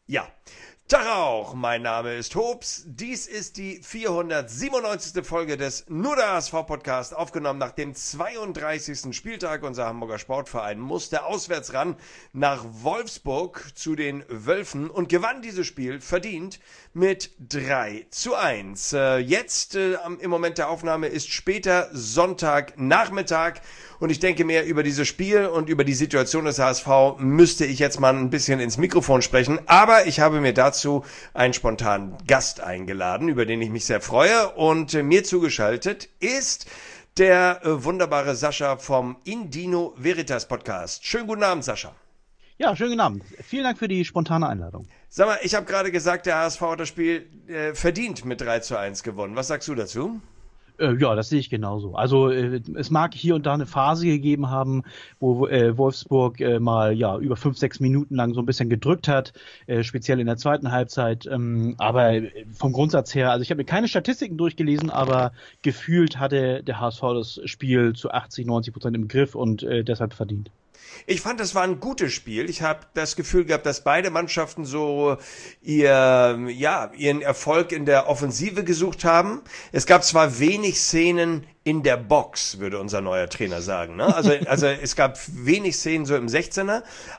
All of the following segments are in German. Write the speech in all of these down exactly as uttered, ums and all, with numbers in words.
Ja, Tag auch, mein Name ist Hobbs. Dies ist die vierhundertsiebenundneunzigste Folge des Nur der H S V-Podcast, aufgenommen nach dem zweiunddreißigsten Spieltag. Unser Hamburger Sportverein musste auswärts ran nach Wolfsburg zu den Wölfen und gewann dieses Spiel verdient mit drei zu eins. Äh, jetzt, äh, im Moment der Aufnahme, ist später Sonntagnachmittag. Und ich denke mir, über dieses Spiel und über die Situation des H S V müsste ich jetzt mal ein bisschen ins Mikrofon sprechen. Aber ich habe mir dazu einen spontanen Gast eingeladen, über den ich mich sehr freue. Und äh, mir zugeschaltet ist der äh, wunderbare Sascha vom Indino Veritas Podcast. Schönen guten Abend, Sascha. Ja, schönen guten Abend. Vielen Dank für die spontane Einladung. Sag mal, ich habe gerade gesagt, der H S V hat das Spiel äh, verdient mit drei zu eins gewonnen. Was sagst du dazu? Äh, ja, das sehe ich genauso. Also äh, es mag hier und da eine Phase gegeben haben, wo äh, Wolfsburg äh, mal ja über fünf, sechs Minuten lang so ein bisschen gedrückt hat, äh, speziell in der zweiten Halbzeit. Ähm, aber vom Grundsatz her, also ich habe mir keine Statistiken durchgelesen, aber gefühlt hatte der H S V das Spiel zu achtzig, neunzig Prozent im Griff und äh, deshalb verdient. Ich fand, das war ein gutes Spiel. Ich habe das Gefühl gehabt, dass beide Mannschaften so ihr, ja, ihren Erfolg in der Offensive gesucht haben. Es gab zwar wenig Szenen in der Box, würde unser neuer Trainer sagen. Ne? Also, also es gab wenig Szenen so im sechzehner,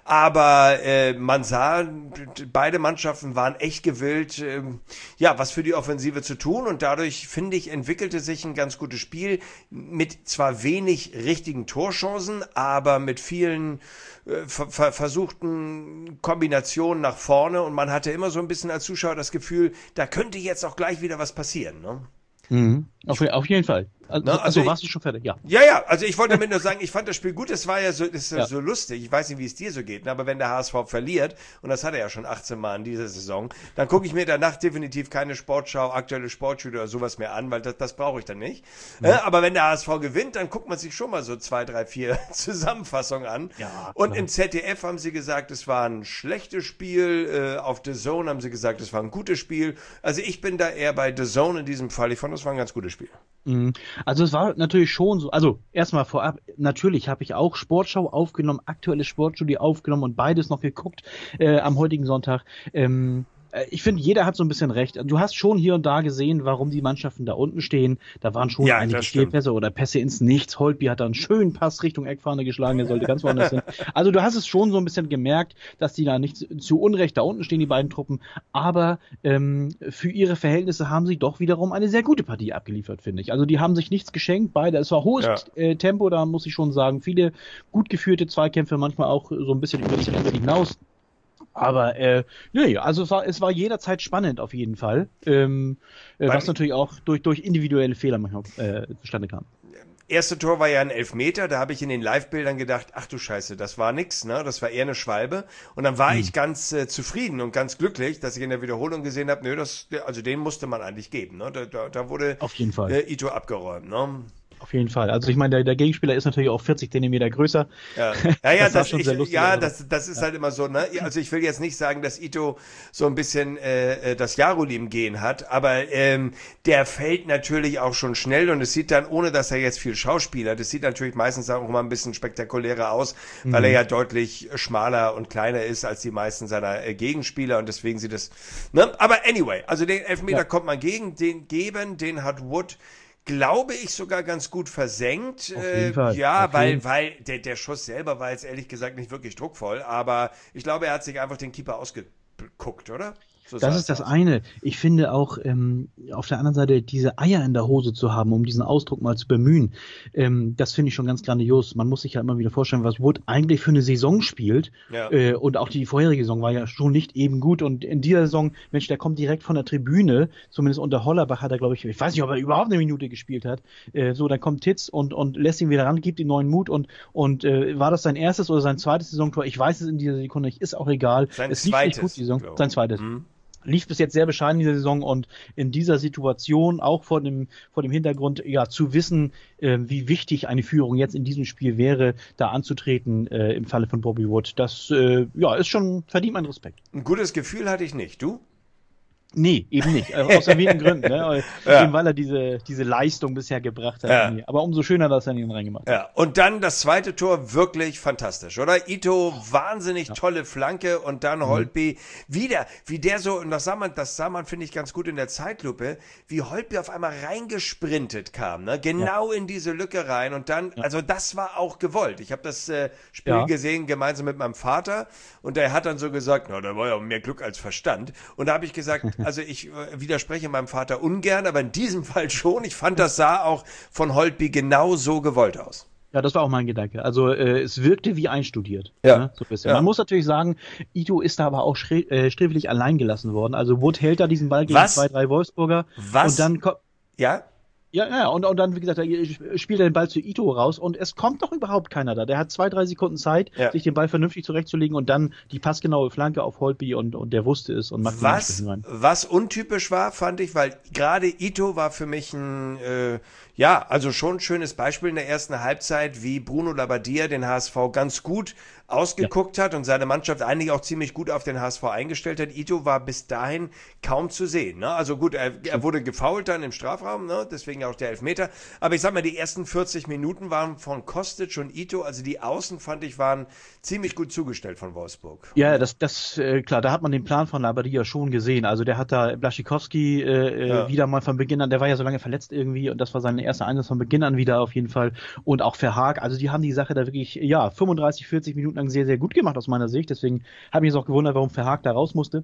aber äh, man sah, beide Mannschaften waren echt gewillt, äh, ja, was für die Offensive zu tun. Und dadurch, finde ich, entwickelte sich ein ganz gutes Spiel mit zwar wenig richtigen Torchancen, aber mit vielen äh, ver ver versuchten Kombinationen nach vorne. Und man hatte immer so ein bisschen als Zuschauer das Gefühl, da könnte jetzt auch gleich wieder was passieren. Ne? Mhm. Auf, auf jeden Fall. Also, Ne, also also ich- warst du schon fertig? Ja. Ja, ja, also ich wollte damit nur sagen, ich fand das Spiel gut, es war ja so, das ist ja Ja. so lustig, ich weiß nicht, wie es dir so geht, ne, aber wenn der H S V verliert, und das hat er ja schon achtzehn Mal in dieser Saison, dann gucke ich mir danach definitiv keine Sportschau, aktuelle Sportschüler oder sowas mehr an, weil das, das brauche ich dann nicht. Äh, aber wenn der H S V gewinnt, dann guckt man sich schon mal so zwei, drei, vier Zusammenfassungen an. Ja, Und klar. im Z D F haben sie gesagt, es war ein schlechtes Spiel, äh, auf The Zone haben sie gesagt, es war ein gutes Spiel. Also ich bin da eher bei The Zone in diesem Fall, ich fand, das war ein ganz gutes Spiel. Mhm. Also es war natürlich schon so, also erstmal vorab, natürlich habe ich auch Sportschau aufgenommen, aktuelle Sportstudio aufgenommen und beides noch geguckt äh, am heutigen Sonntag. Ähm, äh, ich finde, jeder hat so ein bisschen recht. Du hast schon hier und da gesehen, warum die Mannschaften da unten stehen. Da waren schon Ja, einige das stimmt. Fehlpässe oder Pässe ins Nichts. Holtby hat da einen schönen Pass Richtung Eckfahne geschlagen, der sollte ganz woanders hin. Also du hast es schon so ein bisschen gemerkt, dass die da nicht zu- zu Unrecht da unten stehen, die beiden Truppen. Aber ähm, für ihre Verhältnisse haben sie doch wiederum eine sehr gute Partie abgeliefert, finde ich. Also die haben sich nichts geschenkt, beide. Es war hohes Ja. äh, Tempo, da muss ich schon sagen. Viele gut geführte Zweikämpfe, manchmal auch so ein bisschen über die Grenze hinaus. Aber äh, nee, also es war, es war jederzeit spannend auf jeden Fall. Ähm, äh, Weil- was natürlich auch durch, durch individuelle Fehler manchmal äh, zustande kam. Erste Tor war ja ein Elfmeter, da habe ich in den Live-Bildern gedacht, ach du Scheiße, das war nix, ne? Das war eher eine Schwalbe. Und dann war ich ganz äh, zufrieden und ganz glücklich, dass ich in der Wiederholung gesehen habe, nö, das, also den musste man eigentlich geben, ne? Da, da, da wurde Auf jeden Fall. äh, Ito abgeräumt, ne? Auf jeden Fall. Also ich meine, der, der Gegenspieler ist natürlich auch vierzig Zentimeter größer. Ja, ja, ja, Das sah das, schon ich, sehr lustig ja aus. das, das ist halt immer so, ne? Also ich will jetzt nicht sagen, dass Ito so ein bisschen äh, äh, das Jarolim-Gehen hat, aber ähm, der fällt natürlich auch schon schnell und es sieht dann, ohne dass er jetzt viel Schauspieler, das sieht natürlich meistens auch immer ein bisschen spektakulärer aus, weil er ja deutlich schmaler und kleiner ist als die meisten seiner äh, Gegenspieler und deswegen sieht es, ne? Aber anyway, also den Elfmeter Ja. kommt man gegen, den geben, den hat Wood, glaube ich, sogar ganz gut versenkt. Auf jeden Fall. Ja, Auf weil, jeden- weil der, der Schuss selber war jetzt ehrlich gesagt nicht wirklich druckvoll, aber ich glaube, er hat sich einfach den Keeper ausgeguckt, oder? So sah Das es ist das aus. eine. Ich finde auch, ähm, auf der anderen Seite diese Eier in der Hose zu haben, um diesen Ausdruck mal zu bemühen, ähm, das finde ich schon ganz grandios. Man muss sich ja immer wieder vorstellen, was Wood eigentlich für eine Saison spielt. Ja. Äh, und auch die vorherige Saison war ja schon nicht eben gut. Und in dieser Saison, Mensch, der kommt direkt von der Tribüne. Zumindest unter Hollerbach hat er, glaube ich, ich weiß nicht, ob er überhaupt eine Minute gespielt hat. Äh, so, dann kommt Titz und, und lässt ihn wieder ran, gibt ihm neuen Mut. Und, und äh, war das sein erstes oder sein zweites Saisontor? Ich weiß es in dieser Sekunde nicht, ist auch egal. Sein es lief nicht zweites, gut, die Saison. glaube ich. Sein zweites. Mhm. Lief bis jetzt sehr bescheiden in dieser Saison und in dieser Situation, auch vor dem, vor dem Hintergrund, ja, zu wissen, äh, wie wichtig eine Führung jetzt in diesem Spiel wäre, da anzutreten, äh, im Falle von Bobby Wood, das, äh, ja, ist schon, verdient mein Respekt. Ein gutes Gefühl hatte ich nicht. Du? Nee, eben nicht. Äh, aus erwähnten Gründen. Ne? Ja. Eben weil er diese, diese Leistung bisher gebracht hat. Ja. Nee. Aber umso schöner, dass er ihn reingemacht hat. Ja, und dann das zweite Tor wirklich fantastisch, oder? Ito, wahnsinnig Ja. tolle Flanke und dann Holtby wieder, wie der so, und das sah man, das sah man, finde ich, ganz gut in der Zeitlupe, wie Holtby auf einmal reingesprintet kam, ne? Genau in diese Lücke rein und dann, Ja. also das war auch gewollt. Ich habe das äh, Spiel Ja. gesehen, gemeinsam mit meinem Vater und der hat dann so gesagt, na, da war ja mehr Glück als Verstand. Und da habe ich gesagt, also ich äh, widerspreche meinem Vater ungern, aber in diesem Fall schon. Ich fand, das sah auch von Holtby genau so gewollt aus. Ja, das war auch mein Gedanke. Also äh, es wirkte wie einstudiert. Ja. Ne? So ein bisschen. Ja. Man muss natürlich sagen, Ito ist da aber auch schre- äh, sträflich allein gelassen worden. Also Wood hält da diesen Ball gegen Was? zwei, drei Wolfsburger. Was? Und dann kommt. Ja? Ja, ja, und, und dann, wie gesagt, er spielt er den Ball zu Ito raus und es kommt doch überhaupt keiner da. Der hat zwei, drei Sekunden Zeit, Ja. sich den Ball vernünftig zurechtzulegen und dann die passgenaue Flanke auf Holtby und, und der wusste es und macht den Was, Anschluss rein. was untypisch war, fand ich, weil gerade Ito war für mich ein, äh, ja, also schon ein schönes Beispiel in der ersten Halbzeit, wie Bruno Labbadia den H S V ganz gut ausgeguckt hat und seine Mannschaft eigentlich auch ziemlich gut auf den H S V eingestellt hat. Ito war bis dahin kaum zu sehen. Ne? Also gut, er, er wurde gefoult dann im Strafraum, ne? Deswegen auch der Elfmeter. Aber ich sag mal, die ersten vierzig Minuten waren von Kostic und Ito, also die Außen, fand ich, waren ziemlich gut zugestellt von Wolfsburg. Ja, das, das, äh, klar, da hat man den Plan von Labbadia schon gesehen. Also der hat da Blaszczykowski äh, Ja. äh, wieder mal von Beginn an, der war ja so lange verletzt irgendwie und das war sein erster Einsatz von Beginn an wieder auf jeden Fall. Und auch Verhaag, also die haben die Sache da wirklich, ja, fünfunddreißig, vierzig Minuten lang sehr, sehr gut gemacht aus meiner Sicht. Deswegen habe ich mich jetzt auch gewundert, warum Verhaag da raus musste.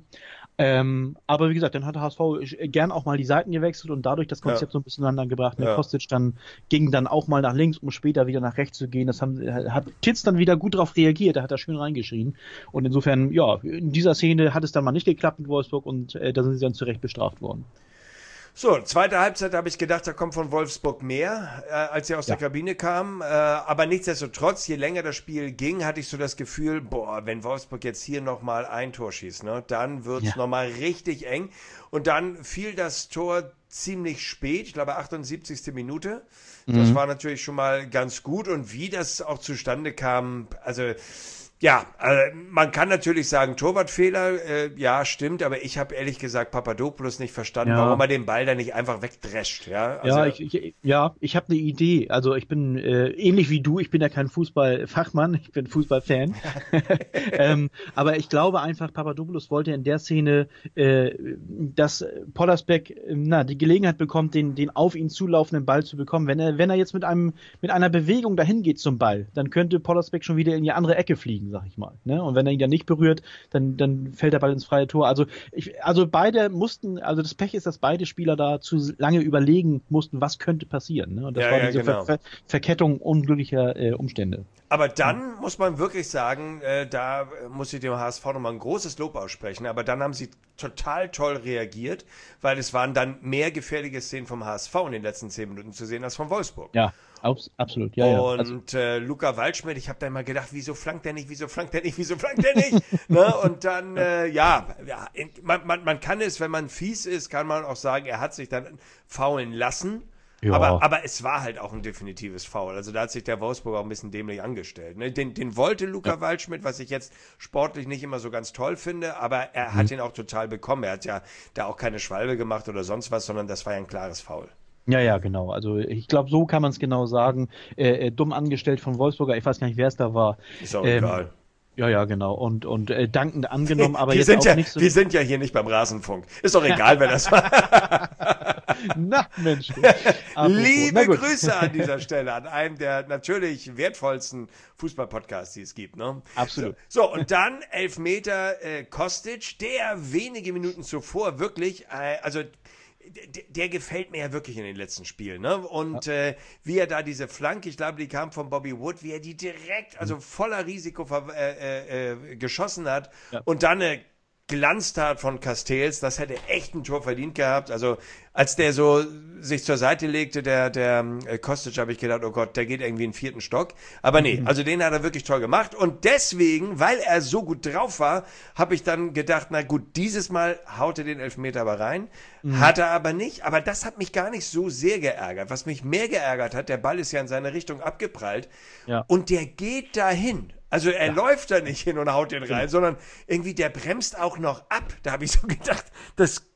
Ähm, aber wie gesagt, dann hat der H S V gern auch mal die Seiten gewechselt und dadurch das Konzept Ja. so ein bisschen aneinander gebracht. Ne? Ja. Kostic dann ging dann auch mal nach links, um später wieder nach rechts zu gehen. Das haben, hat Titz dann wieder gut darauf reagiert, da hat er schön reingeschrien. Und insofern, ja, in dieser Szene hat es dann mal nicht geklappt mit Wolfsburg und äh, da sind sie dann zu Recht bestraft worden. So, zweite Halbzeit habe ich gedacht, da kommt von Wolfsburg mehr, äh, als sie aus Ja. der Kabine kam. Äh, aber nichtsdestotrotz, je länger das Spiel ging, hatte ich so das Gefühl, boah, wenn Wolfsburg jetzt hier nochmal ein Tor schießt, ne, dann wird's Ja. nochmal richtig eng. Und dann fiel das Tor ziemlich spät, ich glaube achtundsiebzigste Minute. Das Mhm. war natürlich schon mal ganz gut. Und wie das auch zustande kam, also ja, äh, man kann natürlich sagen, Torwartfehler, äh, ja, stimmt, aber ich habe ehrlich gesagt Papadopoulos nicht verstanden, Ja. warum er den Ball da nicht einfach wegdrescht. Ja, also, Ja, ich, ich, ja, ich habe eine Idee. Also ich bin äh, ähnlich wie du, ich bin ja kein Fußballfachmann, ich bin Fußballfan. ähm, aber ich glaube einfach, Papadopoulos wollte in der Szene, äh, dass Pollersbeck äh, na, die Gelegenheit bekommt, den, den auf ihn zulaufenden Ball zu bekommen. Wenn er, wenn er jetzt mit einem mit einer Bewegung dahin geht zum Ball, dann könnte Pollersbeck schon wieder in die andere Ecke fliegen, sag ich mal. Ne? Und wenn er ihn dann nicht berührt, dann, dann fällt der Ball ins freie Tor. Also ich, also beide mussten, also das Pech ist, dass beide Spieler da zu lange überlegen mussten, was könnte passieren. Ne? Und das Ja, war ja, diese genau. Ver Ver Verkettung unglücklicher äh, Umstände. aber dann muss man wirklich sagen, äh, da muss ich dem H S V nochmal ein großes Lob aussprechen, aber dann haben sie total toll reagiert, weil es waren dann mehr gefährliche Szenen vom H S V in den letzten zehn Minuten zu sehen als von Wolfsburg. Ja, abs absolut. Ja, ja. Also, Und äh, Luca Waldschmidt, ich habe da immer gedacht, wieso flankt der nicht, wieso flankt der nicht, wieso flankt der nicht? ne? Und dann, äh, ja, ja in, man, man, man kann es, wenn man fies ist, kann man auch sagen, er hat sich dann faulen lassen. Ja. Aber, aber es war halt auch ein definitives Foul. Also da hat sich der Wolfsburg auch ein bisschen dämlich angestellt. Ne? Den, den wollte Luca Ja. Waldschmidt, was ich jetzt sportlich nicht immer so ganz toll finde, aber er hat ihn auch total bekommen. Er hat ja da auch keine Schwalbe gemacht oder sonst was, sondern das war ja ein klares Foul. ja, ja, genau. Also ich glaube, so kann man es genau sagen. Äh, äh, dumm angestellt von Wolfsburger, ich weiß gar nicht, wer es da war. Ist auch Ähm, egal. Ja, ja, genau. Und, und äh, dankend angenommen, aber wir, jetzt sind auch ja, nicht so. wir sind ja hier nicht beim Rasenfunk. Ist doch egal, wer das war. Na, Mensch. du. Apropos. Liebe Na gut. Grüße an dieser Stelle an einem der natürlich wertvollsten Fußballpodcasts, die es gibt. Ne? Absolut. So, so und dann Elfmeter äh, Kostic, der wenige Minuten zuvor wirklich, äh, also der, der gefällt mir ja wirklich in den letzten Spielen. Ne? Und ja. äh, wie er da diese Flanke, ich glaube, die kam von Bobby Wood, wie er die direkt, also voller Risiko äh, äh, geschossen hat Ja. und dann eine Glanztat von Castells, das hätte echt ein Tor verdient gehabt. Also als der so sich zur Seite legte, der der äh, Kostic, habe ich gedacht, oh Gott, der geht irgendwie in den vierten Stock. Aber nee, Mhm. also den hat er wirklich toll gemacht. Und deswegen, weil er so gut drauf war, habe ich dann gedacht, na gut, dieses Mal haut er den Elfmeter aber rein. Mhm. Hat er aber nicht. Aber das hat mich gar nicht so sehr geärgert. Was mich mehr geärgert hat, der Ball ist ja in seine Richtung abgeprallt. Ja. Und der geht dahin. Also er Ja. läuft da nicht hin und haut den rein, sondern irgendwie der bremst auch noch ab. Da habe ich so gedacht, das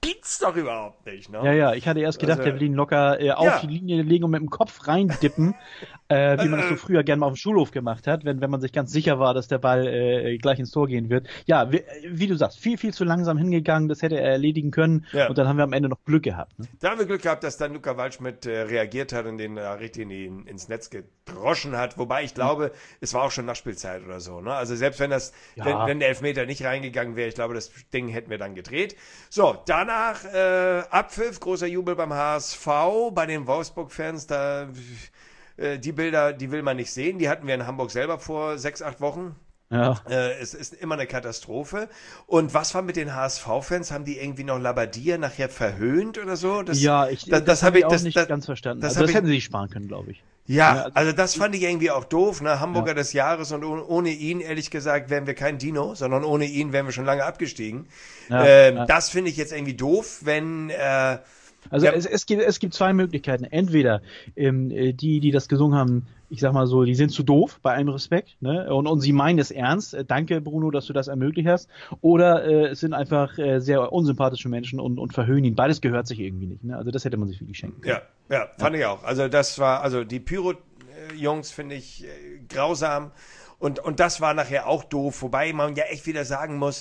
gibt's doch überhaupt nicht. Ne? Ja, ja, ich hatte erst gedacht, Also, der will ihn locker äh, auf ja. die Linie legen und mit dem Kopf reindippen, äh, wie man das so früher gerne mal auf dem Schulhof gemacht hat, wenn, wenn man sich ganz sicher war, dass der Ball äh, gleich ins Tor gehen wird. Ja, wie, wie du sagst, viel, viel zu langsam hingegangen, das hätte er erledigen können Ja. und dann haben wir am Ende noch Glück gehabt. Ne? Da haben wir Glück gehabt, dass dann Luca Waldschmidt äh, reagiert hat und den äh, richtig in die, ins Netz gedroschen hat. Wobei ich glaube, es war auch schon Nachspielzeit oder so. Ne? Also selbst wenn das, Ja. wenn, wenn der Elfmeter nicht reingegangen wäre, ich glaube, das Ding hätten wir dann gedreht. So, danach äh, Abpfiff, großer Jubel beim H S V, bei den Wolfsburg-Fans, da äh, die Bilder, die will man nicht sehen. Die hatten wir in Hamburg selber vor sechs, acht Wochen. Ja. Äh, es ist immer eine Katastrophe. Und was war mit den H S V-Fans? Haben die irgendwie noch Labadia nachher verhöhnt oder so? Das, ja, ich, das, das, das habe habe ich ich auch das, nicht das, ganz verstanden. das Also hab das ich- hätten sie sich sparen können, glaube ich. Ja, Ja, also- also das fand ich irgendwie auch doof, ne? Hamburger Ja. des Jahres und oh- ohne ihn, ehrlich gesagt, wären wir kein Dino, sondern ohne ihn wären wir schon lange abgestiegen. Ja, ähm, ja. Das finde ich jetzt irgendwie doof, wenn äh, Also Ja. es, es, gibt, es gibt zwei Möglichkeiten. Entweder ähm, äh, die, die das gesungen haben, ich sag mal so, die sind zu doof, bei allem Respekt, ne? Und, und sie meinen es ernst. Äh, Danke, Bruno, dass du das ermöglicht hast. Oder äh, es sind einfach äh, sehr unsympathische Menschen und, und verhöhnen ihn. Beides gehört sich irgendwie nicht. Ne? Also das hätte man sich wirklich schenken können. ja, ja, fand ich auch. Also das war, also die Pyro-Jungs finde ich äh, grausam und, und das war nachher auch doof, wobei man ja echt wieder sagen muss,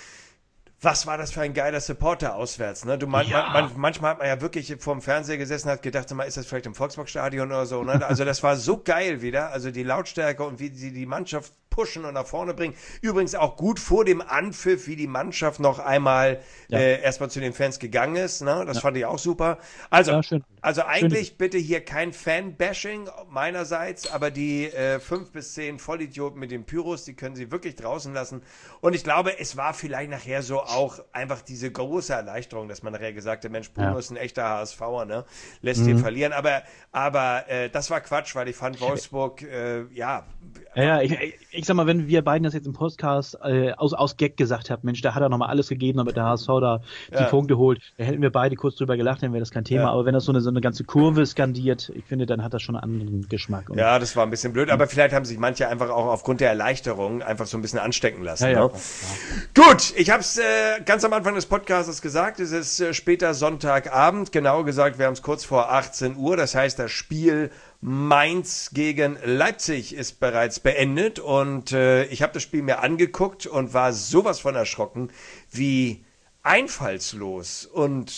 was war das für ein geiler Supporter auswärts, ne? Du man, Ja. man, man, manchmal hat man ja wirklich vorm Fernseher gesessen, hat gedacht, sag mal, ist das vielleicht im Volksparkstadion oder so, ne? Also das war so geil wieder, also die Lautstärke und wie sie die Mannschaft pushen und nach vorne bringen. Übrigens auch gut vor dem Anpfiff, wie die Mannschaft noch einmal Ja. äh, erstmal zu den Fans gegangen ist, ne? Das fand ich auch super. Also, Ja, schön. also eigentlich bitte hier kein Fan-Bashing meinerseits, aber die äh, fünf bis zehn Vollidioten mit den Pyros, die können sie wirklich draußen lassen. Und ich glaube, es war vielleicht nachher so auch einfach diese große Erleichterung, dass man nachher gesagt hat, Mensch, Bruno Ja. ist ein echter HSVer, ne? Lässt hier verlieren. Aber, aber äh, das war Quatsch, weil ich fand Wolfsburg, äh, ja, Ja, ja, ich, ich, ich sag mal, wenn wir beiden das jetzt im Podcast äh, aus, aus Gag gesagt haben, Mensch, da hat er nochmal alles gegeben, damit der H S V da die Ja. Punkte holt, da hätten wir beide kurz drüber gelacht, dann wäre das kein Thema. Ja. Aber wenn das so eine, so eine ganze Kurve skandiert, ich finde, dann hat das schon einen anderen Geschmack. Und ja, das war ein bisschen blöd, aber vielleicht haben sich manche einfach auch aufgrund der Erleichterung einfach so ein bisschen anstecken lassen. Ja, ja, ne? klar, Gut, ich habe es äh, ganz am Anfang des Podcasts gesagt, es ist äh, später Sonntagabend, genau gesagt, wir haben es kurz vor achtzehn Uhr, das heißt, das Spiel Mainz gegen Leipzig ist bereits beendet und äh, ich habe das Spiel mir angeguckt und war sowas von erschrocken, wie einfallslos und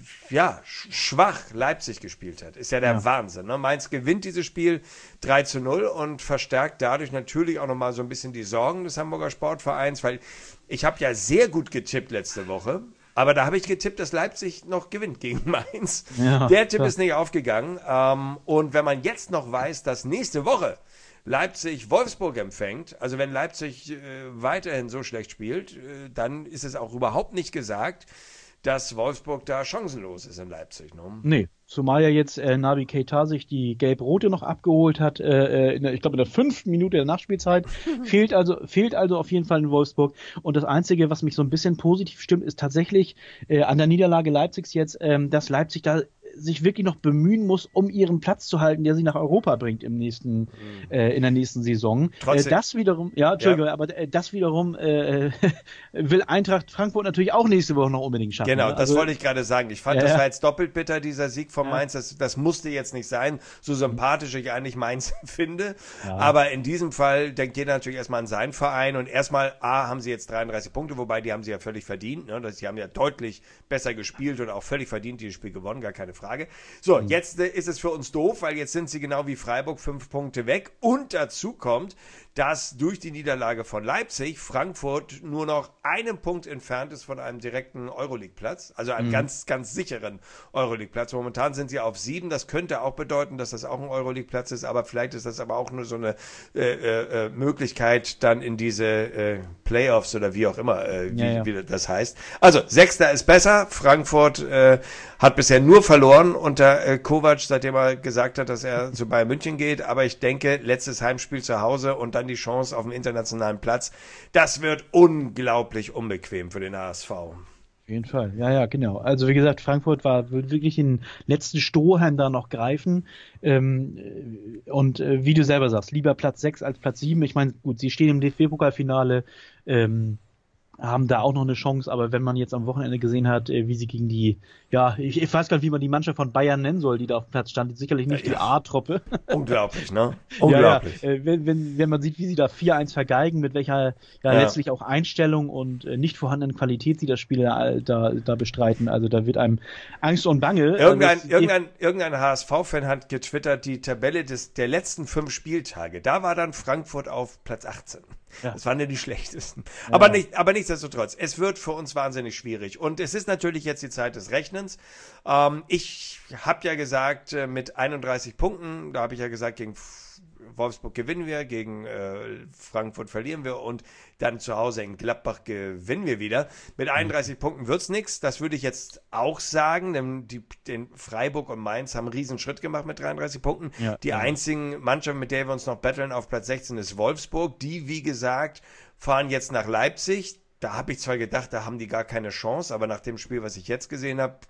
ja, sch- schwach Leipzig gespielt hat. Ist ja der Ja. Wahnsinn. Ne? Mainz gewinnt dieses Spiel drei zu null und verstärkt dadurch natürlich auch nochmal so ein bisschen die Sorgen des Hamburger Sportvereins, weil ich habe ja sehr gut getippt letzte Woche, aber da habe ich getippt, dass Leipzig noch gewinnt gegen Mainz. Ja, der Tipp klar. ist nicht aufgegangen. Ähm, und wenn man jetzt noch weiß, dass nächste Woche Leipzig Wolfsburg empfängt, also wenn Leipzig äh, weiterhin so schlecht spielt, äh, dann ist es auch überhaupt nicht gesagt, dass Wolfsburg da chancenlos ist in Leipzig. Ne? Nee, zumal ja jetzt äh, Naby Keita sich die Gelb-Rote noch abgeholt hat, äh, in der, ich glaube in der fünften Minute der Nachspielzeit. fehlt also fehlt also auf jeden Fall in Wolfsburg. Und das Einzige, was mich so ein bisschen positiv stimmt, ist tatsächlich äh, an der Niederlage Leipzigs jetzt, ähm, dass Leipzig da sich wirklich noch bemühen muss, um ihren Platz zu halten, der sie nach Europa bringt im nächsten, äh, in der nächsten Saison. Trotzdem- Äh, das wiederum, ja, Entschuldigung, aber äh, das wiederum äh, will Eintracht Frankfurt natürlich auch nächste Woche noch unbedingt schaffen. Genau, ne? das Also, wollte ich gerade sagen. Ich fand, Ja, das ja. war jetzt doppelt bitter, dieser Sieg von Ja. Mainz. Das, das musste jetzt nicht sein, so sympathisch ich eigentlich Mainz finde. Ja. Aber in diesem Fall denkt jeder natürlich erstmal an seinen Verein. Und erstmal, A, haben sie jetzt dreiunddreißig Punkte, wobei die haben sie ja völlig verdient. Ne? Das, die haben ja deutlich besser gespielt und auch völlig verdient dieses Spiel gewonnen, gar keine Frage. So, jetzt äh, ist es für uns doof, weil jetzt sind sie genau wie Freiburg fünf Punkte weg. Und dazu kommt, dass durch die Niederlage von Leipzig Frankfurt nur noch einen Punkt entfernt ist von einem direkten Euroleague-Platz, also einem ganz, ganz sicheren Euroleague-Platz. Momentan sind sie auf sieben, das könnte auch bedeuten, dass das auch ein Euroleague-Platz ist, aber vielleicht ist das aber auch nur so eine äh, äh, Möglichkeit, dann in diese äh, Playoffs oder wie auch immer, äh, wie, Ja, ja. wie das heißt. Also, Sechster ist besser, Frankfurt äh, hat bisher nur verloren unter äh, Kovac, seitdem er gesagt hat, dass er zu Bayern München geht, aber ich denke, letztes Heimspiel zu Hause und dann die Chance auf einen internationalen Platz, das wird unglaublich unbequem für den H S V. Auf jeden Fall, ja, ja, genau. Also wie gesagt, Frankfurt war will wirklich den letzten Strohhalm da noch greifen. Ähm, äh, und äh, wie du selber sagst, lieber Platz sechs als Platz sieben. Ich meine, gut, sie stehen im D F B-Pokalfinale. Ähm, haben da auch noch eine Chance, aber wenn man jetzt am Wochenende gesehen hat, wie sie gegen die, ja, ich, ich weiß gar nicht, wie man die Mannschaft von Bayern nennen soll, die da auf dem Platz stand, sicherlich nicht ja, die A-Truppe. Unglaublich, ne? Unglaublich. Ja, ja. Wenn, wenn, wenn man sieht, wie sie da vier eins vergeigen, mit welcher ja, ja. letztlich auch Einstellung und äh, nicht vorhandenen Qualität sie das Spiel da, da, da bestreiten, also da wird einem Angst und Bange. Irgendein, also irgendein, irgendein H S V-Fan hat getwittert, die Tabelle des, der letzten fünf Spieltage, da war dann Frankfurt auf Platz achtzehn. Ja. Das waren ja die schlechtesten. Ja. Aber, nicht, aber nichtsdestotrotz, es wird für uns wahnsinnig schwierig. Und es ist natürlich jetzt die Zeit des Rechnens. Ähm, ich habe ja gesagt, äh, mit einunddreißig Punkten, da habe ich ja gesagt, gegen Wolfsburg gewinnen wir, gegen äh, Frankfurt verlieren wir und dann zu Hause in Gladbach gewinnen wir wieder. Mit einunddreißig mhm. Punkten wird's nichts. Das würde ich jetzt auch sagen, denn die, den Freiburg und Mainz haben einen riesen Schritt gemacht mit dreiunddreißig Punkten. Ja, die ja. einzigen Mannschaften, mit der wir uns noch battlen auf Platz sechzehn, ist Wolfsburg. Die, wie gesagt, fahren jetzt nach Leipzig. Da habe ich zwar gedacht, da haben die gar keine Chance, aber nach dem Spiel, was ich jetzt gesehen habe,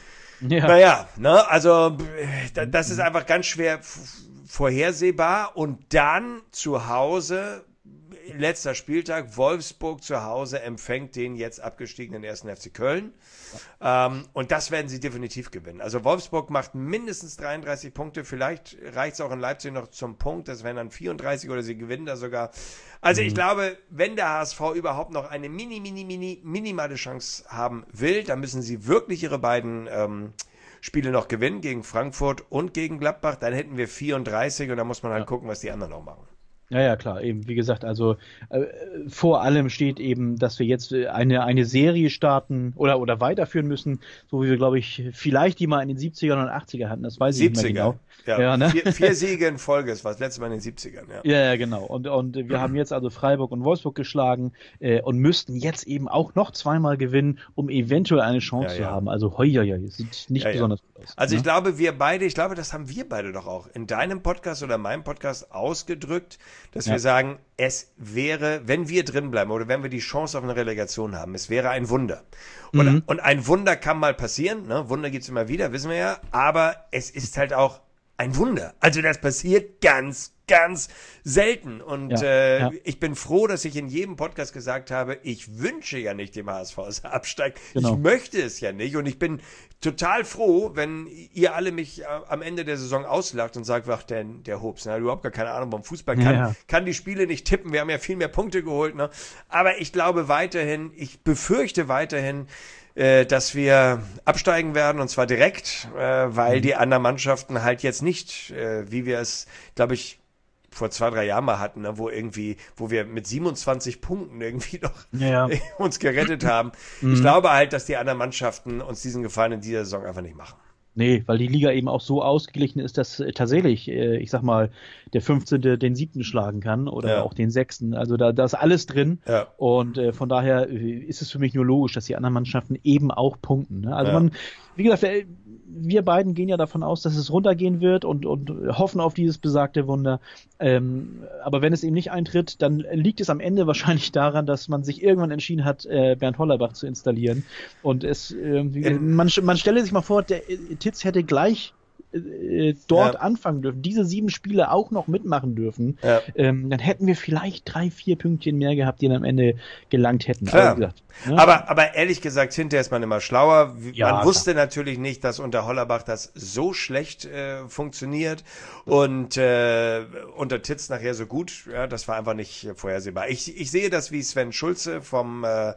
ja. naja, ne, also das ist einfach ganz schwer vorhersehbar. Und dann zu Hause, letzter Spieltag, Wolfsburg zu Hause empfängt den jetzt abgestiegenen ersten F C Köln. Ja. Ähm, und das werden sie definitiv gewinnen. Also Wolfsburg macht mindestens dreiunddreißig Punkte. Vielleicht reicht es auch in Leipzig noch zum Punkt. Das wären dann vierunddreißig oder sie gewinnen da sogar. Also mhm. ich glaube, wenn der H S V überhaupt noch eine mini, mini, mini, minimale Chance haben will, dann müssen sie wirklich ihre beiden ähm, Spiele noch gewinnen, gegen Frankfurt und gegen Gladbach. Dann hätten wir vierunddreißig und dann muss man halt ja. gucken, was die anderen noch machen. Ja, ja, klar, eben, wie gesagt, also äh, vor allem steht eben, dass wir jetzt eine eine Serie starten oder oder weiterführen müssen, so wie wir, glaube ich, vielleicht die mal in den siebzigern und achtziger hatten, das weiß ich nicht mehr genau. Ja, ja ne? vier, vier Siege in Folge, das war das letzte Mal in den siebzigern, ja. Ja, ja, genau, und und wir mhm. haben jetzt also Freiburg und Wolfsburg geschlagen äh, und müssten jetzt eben auch noch zweimal gewinnen, um eventuell eine Chance ja, ja. zu haben, also hoi, hoi, hoi, sieht nicht ja, besonders ja. gut aus. Also ne? ich glaube, wir beide, ich glaube, das haben wir beide doch auch in deinem Podcast oder meinem Podcast ausgedrückt, dass ja. wir sagen, es wäre, wenn wir drin bleiben oder wenn wir die Chance auf eine Relegation haben, es wäre ein Wunder. Und, mhm. und ein Wunder kann mal passieren, ne? Wunder gibt's immer wieder, wissen wir ja, aber es ist halt auch ein Wunder. Also das passiert ganz, ganz selten. Und ja, äh, ja. ich bin froh, dass ich in jedem Podcast gesagt habe, ich wünsche ja nicht dem H S V, dass er absteigt. Genau. Ich möchte es ja nicht. Und ich bin total froh, wenn ihr alle mich äh, am Ende der Saison auslacht und sagt, ach, der, der Hobbs, ne, überhaupt gar keine Ahnung vom Fußball, kann, ja. kann die Spiele nicht tippen. Wir haben ja viel mehr Punkte geholt. Ne? Aber ich glaube weiterhin, ich befürchte weiterhin, dass wir absteigen werden und zwar direkt, weil die anderen Mannschaften halt jetzt nicht, wie wir es, glaube ich, vor zwei, drei Jahren mal hatten, wo irgendwie, wo wir mit siebenundzwanzig Punkten irgendwie noch ja. uns gerettet haben. Mhm. Ich glaube halt, dass die anderen Mannschaften uns diesen Gefallen in dieser Saison einfach nicht machen. Nee, weil die Liga eben auch so ausgeglichen ist, dass äh, tatsächlich, äh, ich sag mal, der fünfzehnte den siebten schlagen kann oder ja. auch den sechsten Also da, da ist alles drin. Ja. Und äh, von daher äh, ist es für mich nur logisch, dass die anderen Mannschaften eben auch punkten. Ne? Also ja. man, wie gesagt, äh, wir beiden gehen ja davon aus, dass es runtergehen wird und, und hoffen auf dieses besagte Wunder. Ähm, aber wenn es eben nicht eintritt, dann liegt es am Ende wahrscheinlich daran, dass man sich irgendwann entschieden hat, äh, Bernd Hollerbach zu installieren. Und es, äh, man, man stelle sich mal vor, der äh, Titz hätte gleich äh, dort ja. anfangen dürfen, diese sieben Spiele auch noch mitmachen dürfen, ja. ähm, dann hätten wir vielleicht drei, vier Pünktchen mehr gehabt, die dann am Ende gelangt hätten. Klar. Aber, gesagt, ne? aber, aber ehrlich gesagt, hinterher ist man immer schlauer. Ja, man wusste klar. natürlich nicht, dass unter Hollerbach das so schlecht äh, funktioniert und äh, unter Titz nachher so gut. Ja, das war einfach nicht vorhersehbar. Ich, ich sehe das wie Sven Schulze vom äh,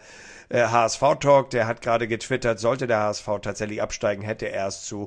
H S V-Talk, der hat gerade getwittert, sollte der H S V tatsächlich absteigen, hätte er es zu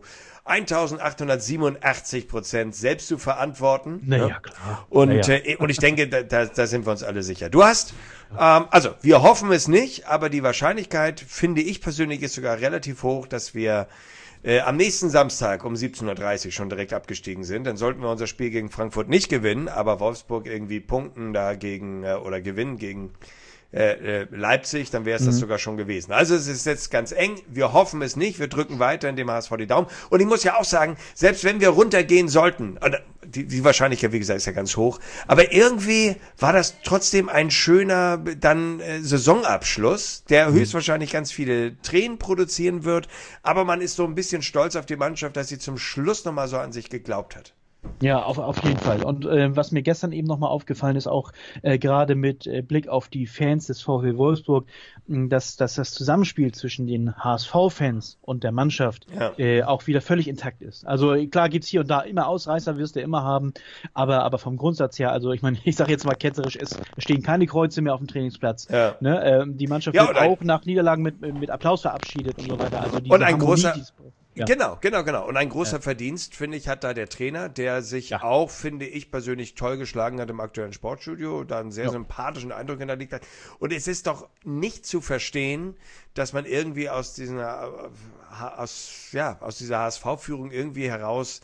eintausendachthundertsiebenundachtzig Prozent selbst zu verantworten. Naja, ne? klar. Und, naja. Äh, und ich denke, da, da, da sind wir uns alle sicher. Du hast, ähm, also wir hoffen es nicht, aber die Wahrscheinlichkeit, finde ich persönlich, ist sogar relativ hoch, dass wir äh, am nächsten Samstag um siebzehn Uhr dreißig schon direkt abgestiegen sind. Dann sollten wir unser Spiel gegen Frankfurt nicht gewinnen, aber Wolfsburg irgendwie punkten dagegen äh, oder gewinnen gegen Äh, Leipzig, dann wäre es das mhm. sogar schon gewesen. Also es ist jetzt ganz eng. Wir hoffen es nicht. Wir drücken weiter in dem H S V die Daumen. Und ich muss ja auch sagen, selbst wenn wir runtergehen sollten, die, die Wahrscheinlichkeit, wie gesagt, ist ja ganz hoch, aber irgendwie war das trotzdem ein schöner dann äh, Saisonabschluss, der mhm. höchstwahrscheinlich ganz viele Tränen produzieren wird. Aber man ist so ein bisschen stolz auf die Mannschaft, dass sie zum Schluss nochmal so an sich geglaubt hat. Ja, auf, auf jeden Fall. Und äh, was mir gestern eben nochmal aufgefallen ist, auch äh, gerade mit äh, Blick auf die Fans des VfL Wolfsburg, mh, dass, dass das Zusammenspiel zwischen den H S V-Fans und der Mannschaft Ja. äh, auch wieder völlig intakt ist. Also klar gibt's hier und da immer Ausreißer, wirst du immer haben, aber, aber vom Grundsatz her, also ich meine, ich sage jetzt mal ketzerisch, es stehen keine Kreuze mehr auf dem Trainingsplatz. Ja. Ne? Ähm, die Mannschaft Ja, wird und ein- auch nach Niederlagen mit, mit Applaus verabschiedet und so weiter. Also diese Und ein Harmonie, großer- dieses- ja. Genau, genau, genau. Und ein großer Verdienst, finde ich, hat da der Trainer, der sich Ja. auch, finde ich, persönlich toll geschlagen hat im aktuellen Sportstudio, da einen sehr Ja. sympathischen Eindruck hinterlegt hat. Und es ist doch nicht zu verstehen, dass man irgendwie aus dieser, äh, aus, ja, aus dieser H S V-Führung irgendwie heraus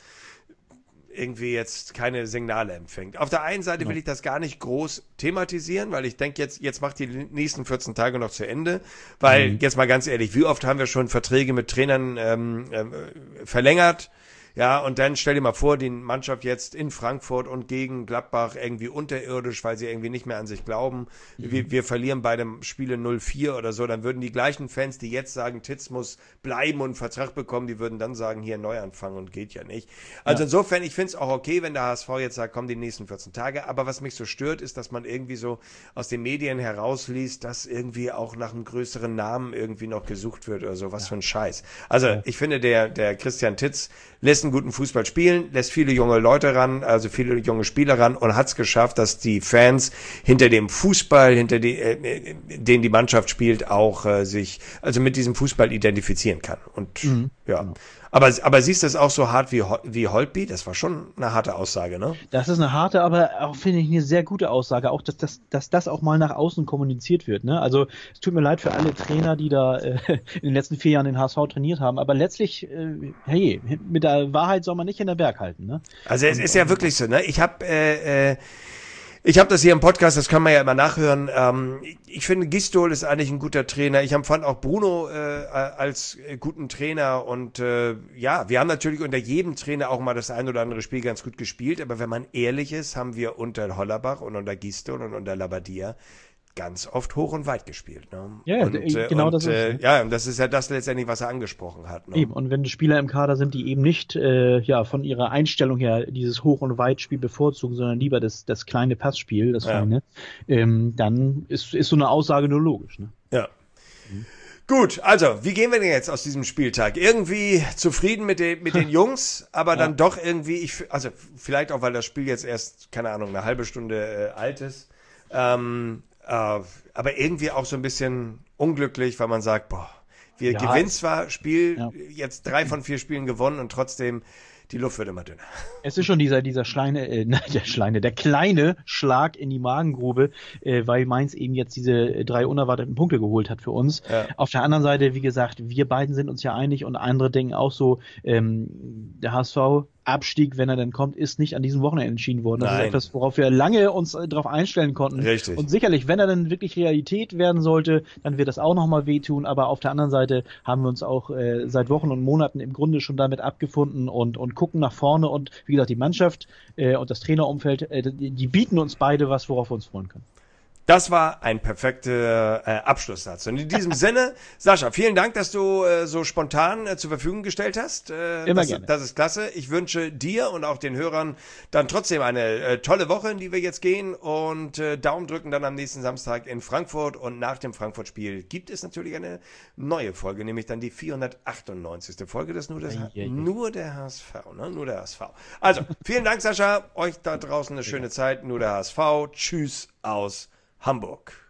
irgendwie jetzt keine Signale empfängt. Auf der einen Seite will ich das gar nicht groß thematisieren, weil ich denke, jetzt, jetzt macht die nächsten vierzehn Tage noch zu Ende, weil, Mhm. jetzt mal ganz ehrlich, wie oft haben wir schon Verträge mit Trainern ähm, ähm, verlängert? Ja, und dann stell dir mal vor, die Mannschaft jetzt in Frankfurt und gegen Gladbach irgendwie unterirdisch, weil sie irgendwie nicht mehr an sich glauben. Wir, wir verlieren bei dem Spiele null vier oder so, dann würden die gleichen Fans, die jetzt sagen, Titz muss bleiben und einen Vertrag bekommen, die würden dann sagen, hier Neuanfang und geht ja nicht. Also Ja. insofern, ich finde es auch okay, wenn der H S V jetzt sagt, komm, die nächsten vierzehn Tage. Aber was mich so stört, ist, dass man irgendwie so aus den Medien herausliest, dass irgendwie auch nach einem größeren Namen irgendwie noch gesucht wird oder so. Was für ein Scheiß. Also ich finde, der, der Christian Titz lässt einen guten Fußball spielen, lässt viele junge Leute ran, also viele junge Spieler ran und hat es geschafft, dass die Fans hinter dem Fußball, hinter die, äh, den die Mannschaft spielt, auch äh, sich also mit diesem Fußball identifizieren kann. Und Mhm. ja, aber aber siehst du es auch so hart wie Hol- wie Holtby? Das war schon eine harte Aussage, ne? Das ist eine harte, aber auch, finde ich, eine sehr gute Aussage. Auch, dass, dass, dass das auch mal nach außen kommuniziert wird. Ne? Also, es tut mir leid für alle Trainer, die da äh, in den letzten vier Jahren den H S V trainiert haben. Aber letztlich, äh, hey, mit der Wahrheit soll man nicht in der Berg halten. Ne? Also es ist ja wirklich so, ne? Ich habe äh, äh, ich habe das hier im Podcast, das kann man ja immer nachhören. Ähm, ich, ich finde, Gistol ist eigentlich ein guter Trainer. Ich empfand auch Bruno äh, als äh, guten Trainer. Und äh, ja, wir haben natürlich unter jedem Trainer auch mal das ein oder andere Spiel ganz gut gespielt. Aber wenn man ehrlich ist, haben wir unter Hollerbach und unter Gistol und unter Labadia ganz oft hoch und weit gespielt. Ne? Ja, ja, und, äh, äh, genau und, das ist es, äh, ne? Ja, und das ist ja das letztendlich, was er angesprochen hat. Ne? Eben. Und wenn Spieler im Kader sind, die eben nicht äh, ja von ihrer Einstellung her dieses Hoch- und Weitspiel bevorzugen, sondern lieber das, das kleine Passspiel, das Ja. feine, ähm, dann ist, ist so eine Aussage nur logisch. Ne? Ja. Gut, also, wie gehen wir denn jetzt aus diesem Spieltag? Irgendwie zufrieden mit den, mit den Jungs, aber dann Ja. doch irgendwie, ich, also vielleicht auch, weil das Spiel jetzt erst, keine Ahnung, eine halbe Stunde äh, alt ist, ähm, äh, aber irgendwie auch so ein bisschen unglücklich, weil man sagt, boah, wir Ja, gewinnen es- zwar Spiel, Ja. jetzt drei von vier Spielen gewonnen und trotzdem, die Luft wird immer dünner. Es ist schon dieser, dieser Schleine, äh, nein, der Schleine, der kleine Schlag in die Magengrube, äh, weil Mainz eben jetzt diese drei unerwarteten Punkte geholt hat für uns. Ja. Auf der anderen Seite, wie gesagt, wir beiden sind uns ja einig und andere denken auch so, ähm, der H S V Abstieg, wenn er dann kommt, ist nicht an diesem Wochenende entschieden worden. Das Nein. ist etwas, worauf wir lange uns äh, darauf einstellen konnten. Richtig. Und sicherlich, wenn er dann wirklich Realität werden sollte, dann wird das auch nochmal wehtun. Aber auf der anderen Seite haben wir uns auch äh, seit Wochen und Monaten im Grunde schon damit abgefunden und, und gucken nach vorne. Und wie gesagt, die Mannschaft äh, und das Trainerumfeld, äh, die, die bieten uns beide was, worauf wir uns freuen können. Das war ein perfekter äh, Abschlusssatz. Und in diesem Sinne, Sascha, vielen Dank, dass du äh, so spontan äh, zur Verfügung gestellt hast. Äh, Immer das, gerne. Das ist klasse. Ich wünsche dir und auch den Hörern dann trotzdem eine äh, tolle Woche, in die wir jetzt gehen. Und äh, Daumen drücken dann am nächsten Samstag in Frankfurt. Und nach dem Frankfurt-Spiel gibt es natürlich eine neue Folge, nämlich dann die vierhundertachtundneunzigste Folge des Nur, des, Ei, ei, ei. nur der H S V. Ne? Nur der H S V. Also, vielen Dank, Sascha. Euch da draußen eine schöne Zeit. Nur der H S V. Tschüss aus Hamburg.